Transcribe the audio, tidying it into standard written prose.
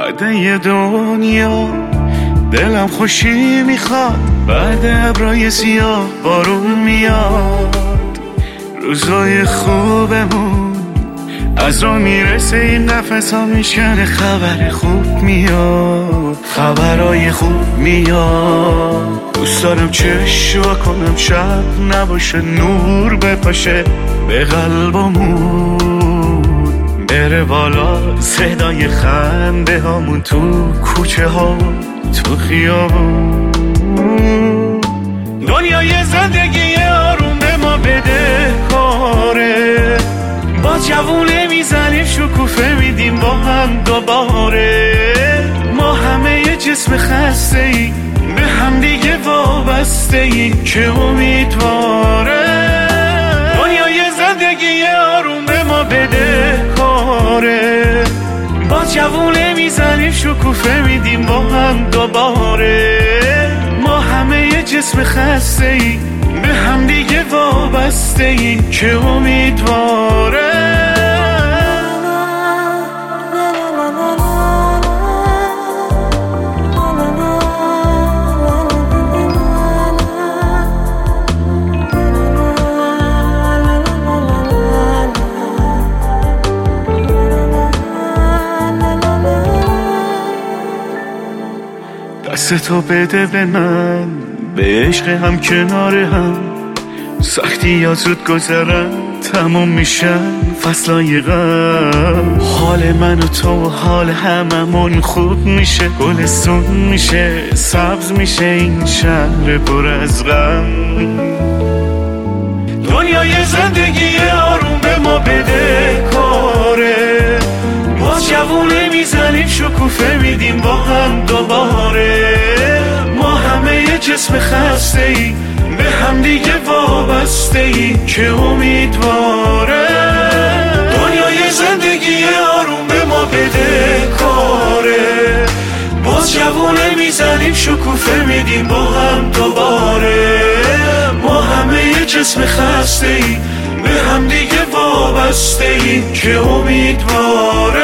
بعد یه دنیا دلم خوشی میخواد، بعد ابرای سیاه بارون میاد. روزای خوبمون از رو میرسه، این نفس ها میشکنه، خبر خوب میاد، خبرای خوب میاد. دوست دارم چشم کنم شب نباشه، نور بپاشه به قلبمون، بره بالا صدای خنده هامون تو کوچه ها تو خیابون. دنیای زندگی آروم به ما بده کاره، با جوونه میزنیم شکوفه میدیم با هم دوباره. ما همه یه جسم خسته ای، به هم دیگه وابسته ای که امیدواره. دنیای زندگی آروم به ما بده کاره، با جوونه میزنیم شکوفه میدیم با هم دوباره. ما همه یه جسم خسته ای، به هم دیگه وابسته ای که امیدواره. دستتو بده به من، به عشق هم کنار هم، سختی یا زود گذرن تموم میشن فصلای غم. حال من و تو و حال هممون خوب میشه، گلستون میشه، سبز میشه این شهر پر از غم. دنیای زندگی آروم به ما بده کاره، با جوونه میزنیم شکوفه میدیم با هم دوباره. ما همه یه جسم خسته ای، به هم دیگه وابسته ای که امیدواره. دنیای زندگی آروم به ما بده کاره، باز جوونه میزنیم شکوفه میدیم با هم دوباره. ما همه یه جسم خسته ای، به هم دیگه وابسته ای که امیدواره.